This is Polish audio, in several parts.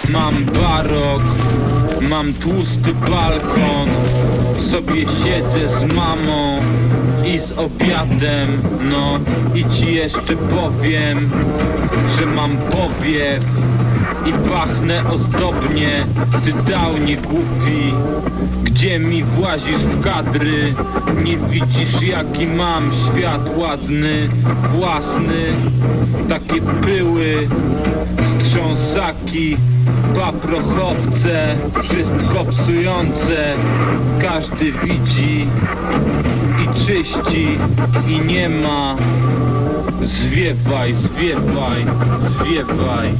Mam barok, mam tłusty balkon, sobie siedzę z mamą i z obiadem. No i ci jeszcze powiem, że mam powiew i pachnę ozdobnie. Ty downie głupi, gdzie mi włazisz w kadry? Nie widzisz jaki mam świat ładny, własny. Takie pyły, strząsaki, paprochowce, wszystko psujące. Każdy widzi i czyści i nie ma. Zwiewaj, zwiewaj, zwiewaj.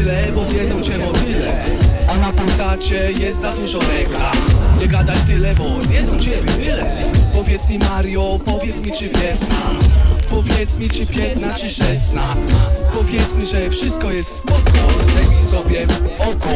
tyle, bo wiedzą cię motyle. A na Polsacie jest za dużo reklam. Nie gadaj tyle, bo zjedzą cię tyle. Powiedz mi Mario, powiedz mi czy Wietnam. Powiedz mi czy 15 czy 16. Powiedz mi, że wszystko jest spoko. Zdejmij sobie oko.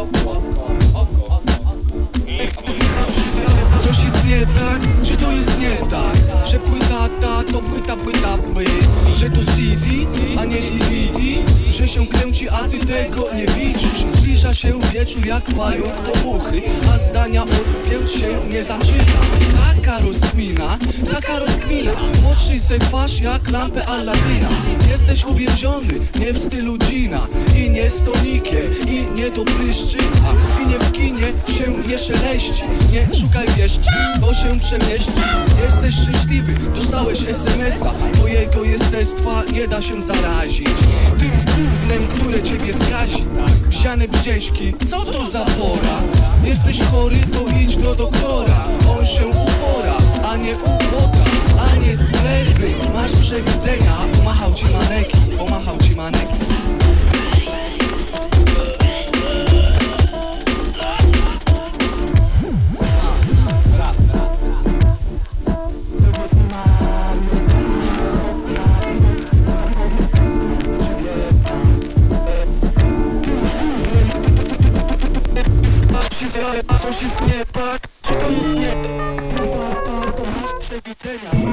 Coś jest nie tak, czy to jest nie tak? Że płyta ta to płyta by. Że to CD, a nie DVD. Że się kręci, a ty tego nie widzisz. Zbliża się wieczór jak pająk do muchy, a zdania odwięć się nie zaczyna. Taka rozkmina. Młodszy se twarz jak lampę Aladyna. Jesteś uwięziony, nie w stylu Gina. I nie stolikiem, i nie do pryszczyka. I nie w kinie się nie szeleści. Nie szukaj wieszczy, bo się przemieści. Jesteś szczęśliwy, dostałeś SMS-a. Twojego jestestwa nie da się zarazić tym gównem, które ciebie skazi. Psiane brzeźki, co to za pora? Jesteś chory, to idź do doktora. On się upora, a nie upota, a nie z pleby. Masz przewidzenia, pomachał ci maneki. Coś jest nie tak, czy to jest nie przewidzenia.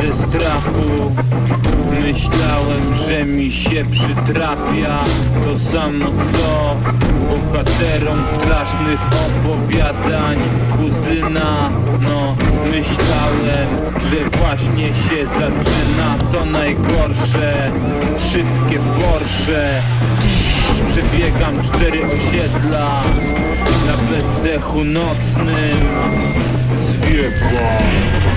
ze strachu. Myślałem, że mi się przytrafia to samo co bohaterom strasznych opowiadań kuzyna. No, myślałem, że właśnie się zaczyna to najgorsze. Szybkie Porsche, przebiegam 4 osiedla na bezdechu nocnym zwiewam.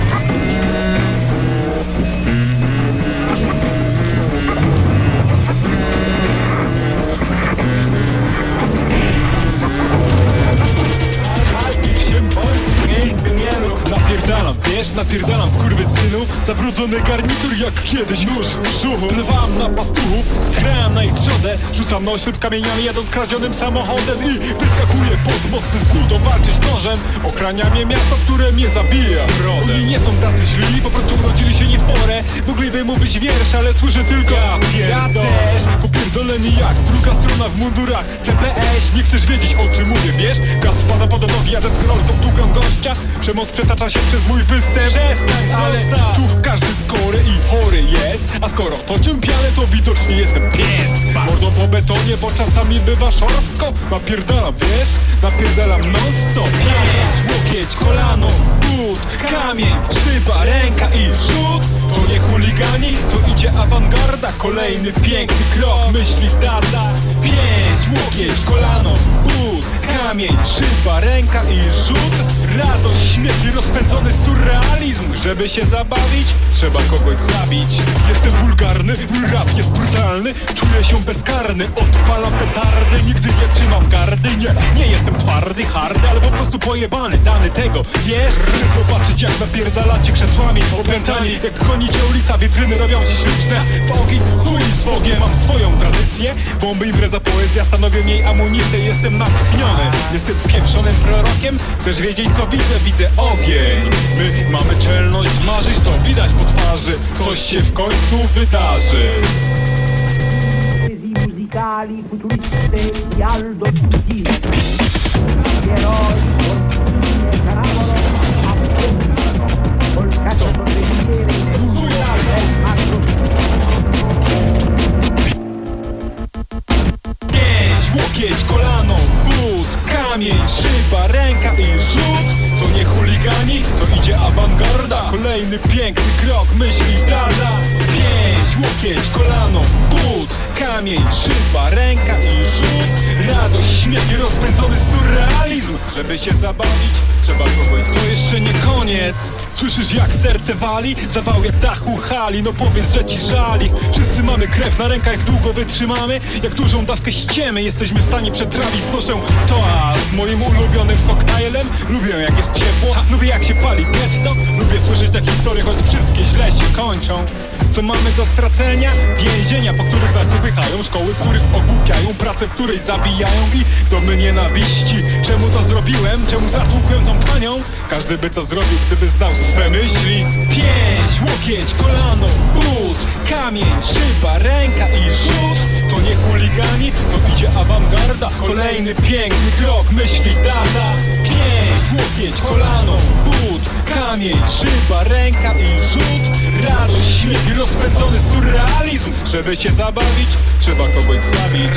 Napierdalam skurwysynu, zabrudzony garnitur jak kiedyś nóż w brzuchu. Plewam na pastuchów, schrałem na ich trzodę, rzucam na ośród kamieniami jadąc kradzionym samochodem i wyskakuję pod mosty z nudą walczyć nożem. Ochrania mnie miasto, które mnie zabija. Oni nie są tacy źli, po prostu urodzili się nie w porę. Mogliby mu być wiersz, ale słyszę tylko ja też, popierdoleni jak druga strona w mundurach CPS. Nie chcesz wiedzieć o czym mówię, wiesz? Gaz spada pod nogi, jadę z rolką, długam gościa. Przemoc przetacza się przez mój występ. Przestań, ale tu każdy skory i chory jest. A skoro to czempiale, to widocznie jestem pies. Mordą po betonie, bo czasami bywa szorstko. Napierdalam, wiesz? Napierdalam non-stop. Pięć, łokieć, kolano, but, kamień, szyba, ręka i rzut. To nie chuligani, to idzie awangarda. Kolejny piękny krok, myśli tata. Pięć, łokieć, kolano, but, kamień, szyba, ręka i rzut. Radość, śmiech i rozpędzony surrealizm. Żeby się zabawić, trzeba kogoś zabić. Jestem wulgarny, mój rap jest brutalny. Czuję się bezkarny, odpalam petardy. Nigdy nie trzymam gardy, nie jestem twardy, hardy, ale po prostu pojebany, dany tego. Wiesz, chcę zobaczyć jak napierdalacie krzesłami opętani, jak gonicie ulica, witryny robią się śliczne. W ogień, chuj z Bogiem, mam swoją tradycję. Bomby, impreza, poezja, stanowią jej amunicję. Jestem natchniony, jestem pieprzonym prorokiem. Chcesz wiedzieć co widzę? Widzę ogień. My mamy czelność marzyć, to widać po twarzy. Coś się w końcu wydarzy. Musicali futuristi di Aldo Tutini, eroi, fortune, caravolo, appuntano, col cazzo corriere, del macro. Pięć, łokieć, kolano, but, kamień, szyba, ręka i rzut. To nie chuligani, to idzie awangarda. Kolejny piękny krok, myśli dada. Pięć, łokieć, kolano, but, kamień, szyba, ręka i rzut. Radość, śmiech i rozpędzony surrealizm. Żeby się zabawić, trzeba kogoś. To jeszcze nie koniec. Słyszysz jak serce wali? Zawał jak dachu hali. No powiedz, że ci żali. Wszyscy mamy krew na rękach, jak długo wytrzymamy. Jak dużą dawkę ściemy jesteśmy w stanie przetrawić. Znoszę toast moim ulubionym koktajlem. Lubię jak jest ciepło, lubię jak się pali getto. Lubię słyszeć te historie, choć wszystkie źle się kończą. Co mamy do stracenia? Więzienia, po których nas upychają. Szkoły, w których ogłupiają. Pracę, w której zabijają. I domy nienawiści. Czemu to zrobiłem? Czemu zatłukłem tą panią? Każdy by to zrobił, gdyby znał swe myśli. Pięć, łokieć, kolano, but, kamień, szyba, ręka i rzut. To nie chuligani, to idzie awangarda. Kolejny piękny krok, myśli data. Pięć, łokieć, kolano, but, kamień, szyba, ręka i rzut. Radość, śmiech i rozpędzony surrealizm. Żeby się zabawić, trzeba kogoś zabić.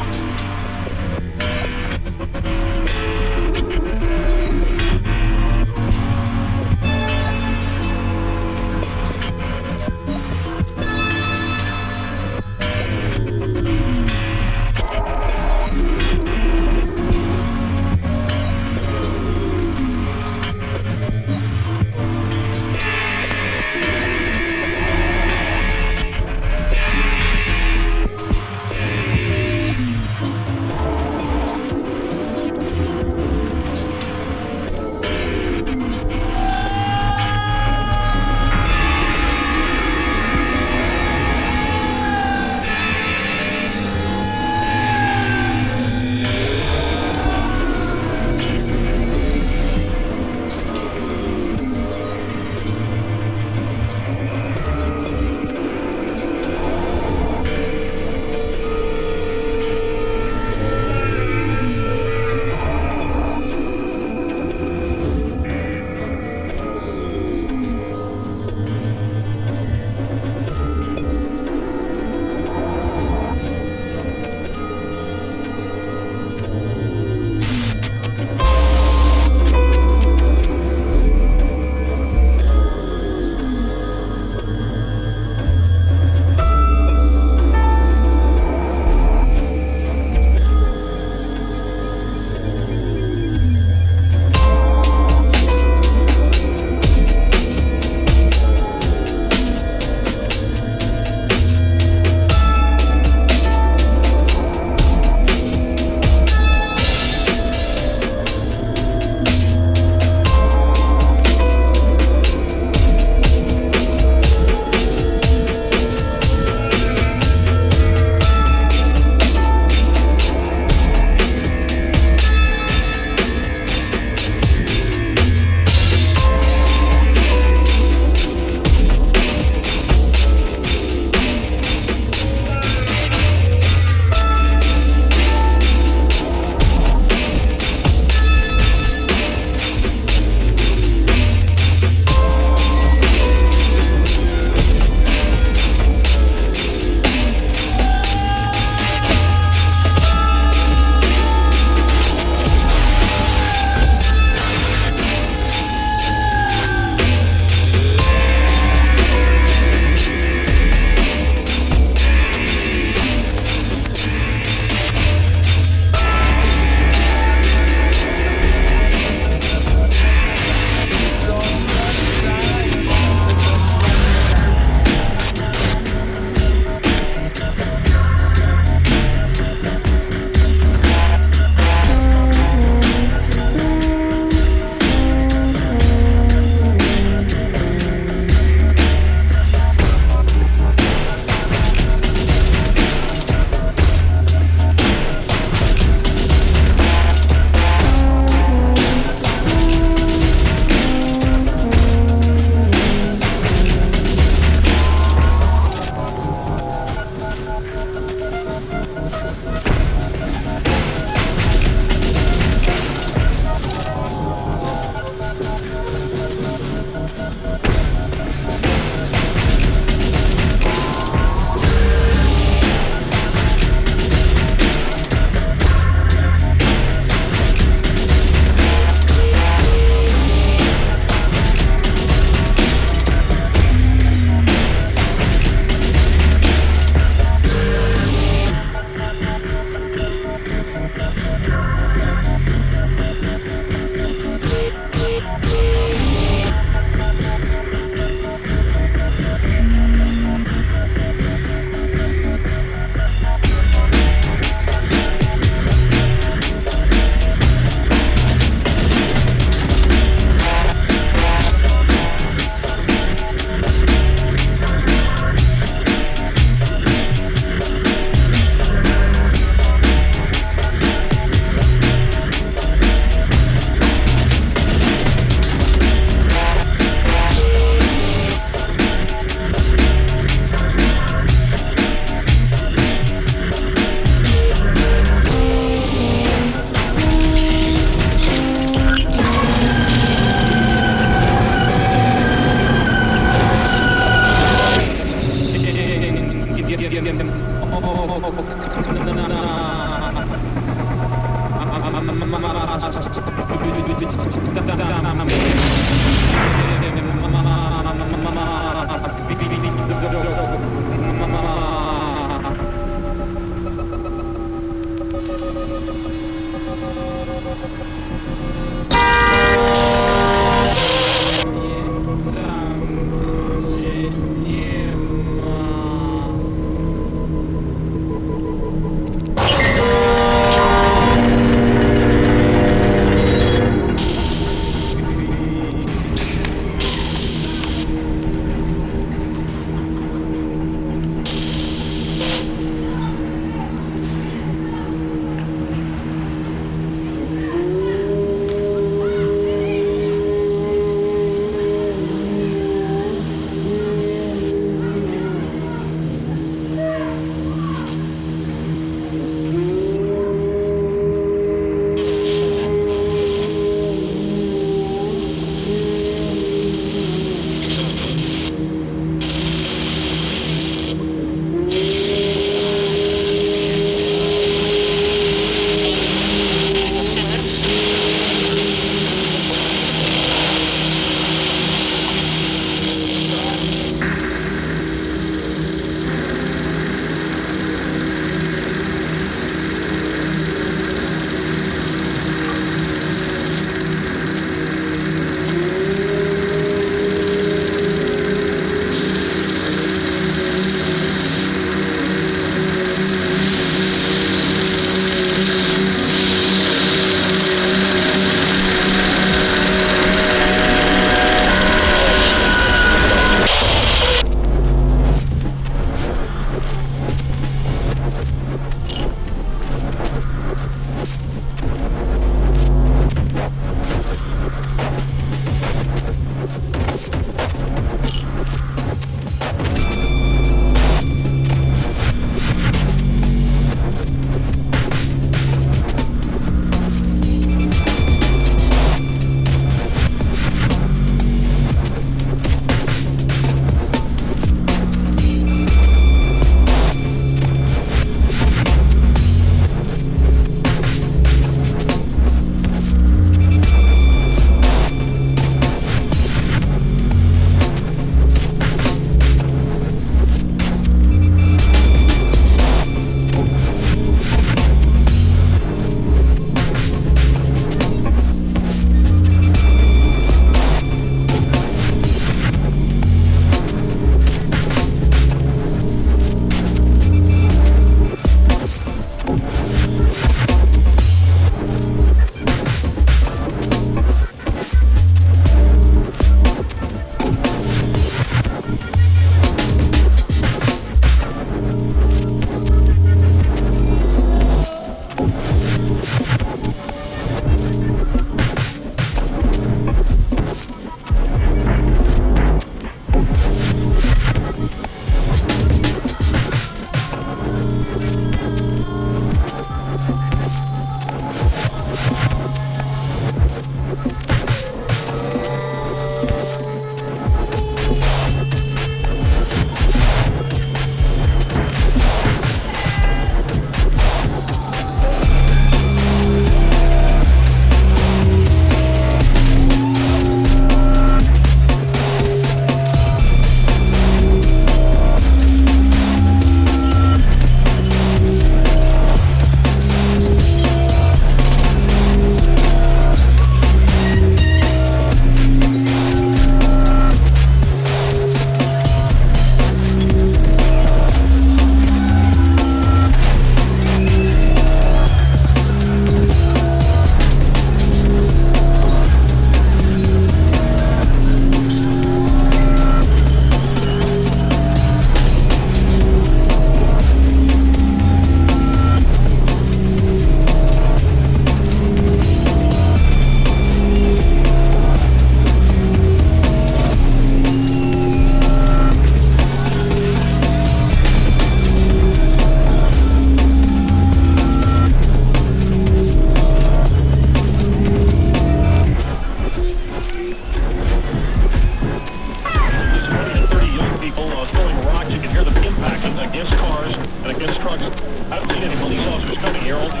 I haven't seen any police officers coming here all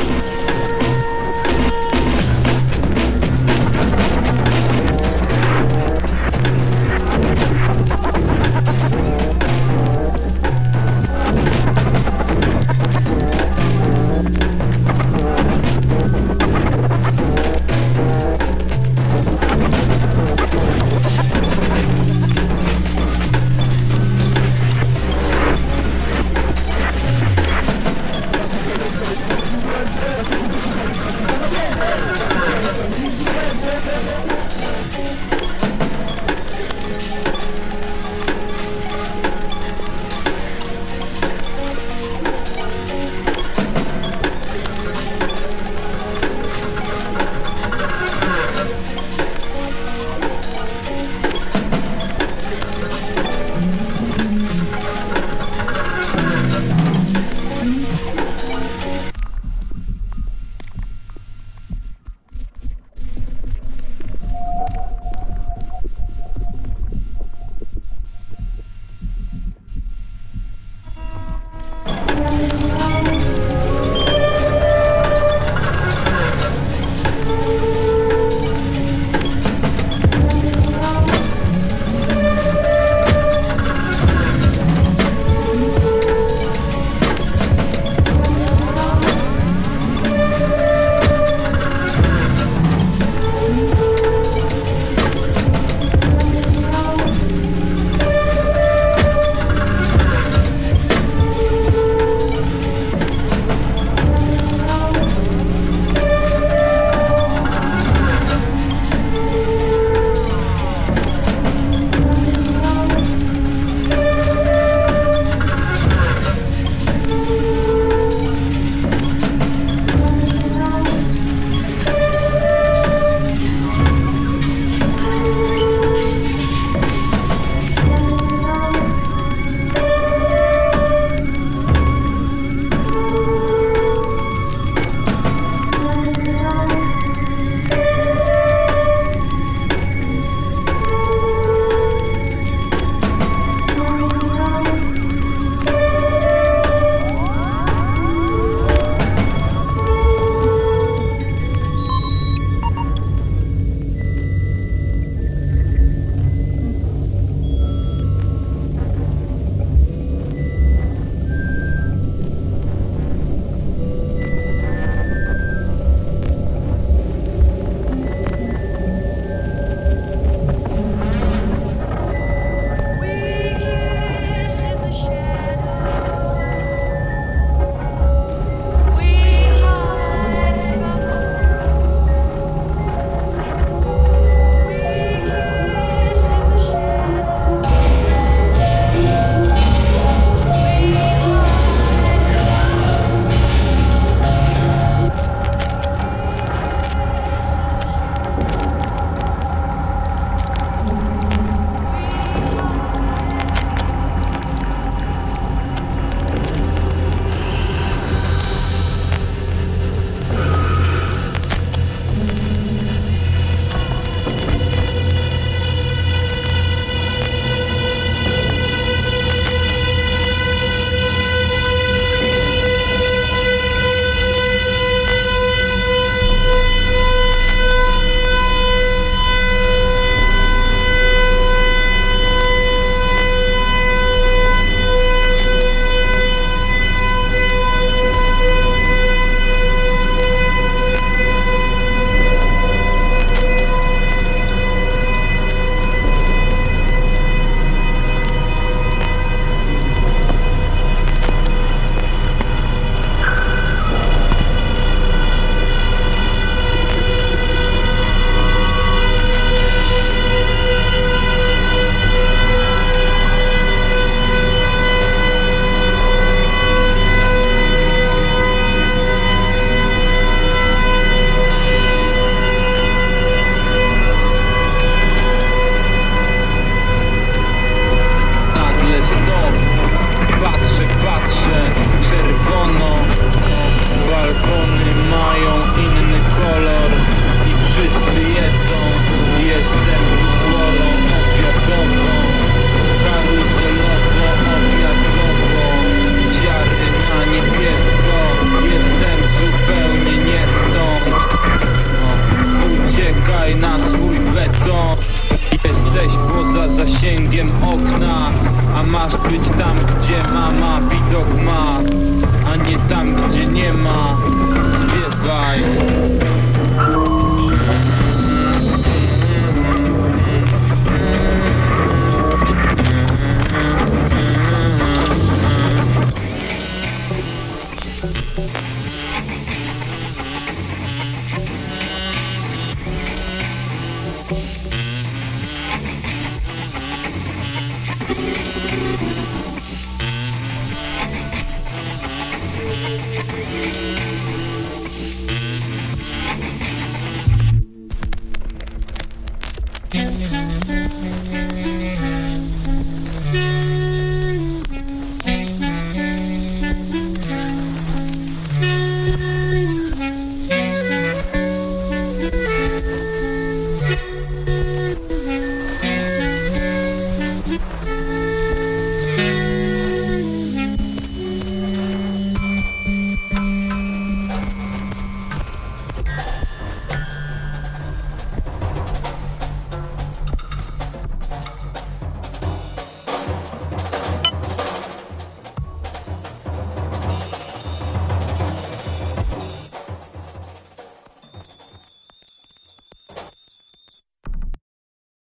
zasięgiem okna. A masz być tam, gdzie mama widok ma, a nie tam, gdzie nie ma. Zwiewaj.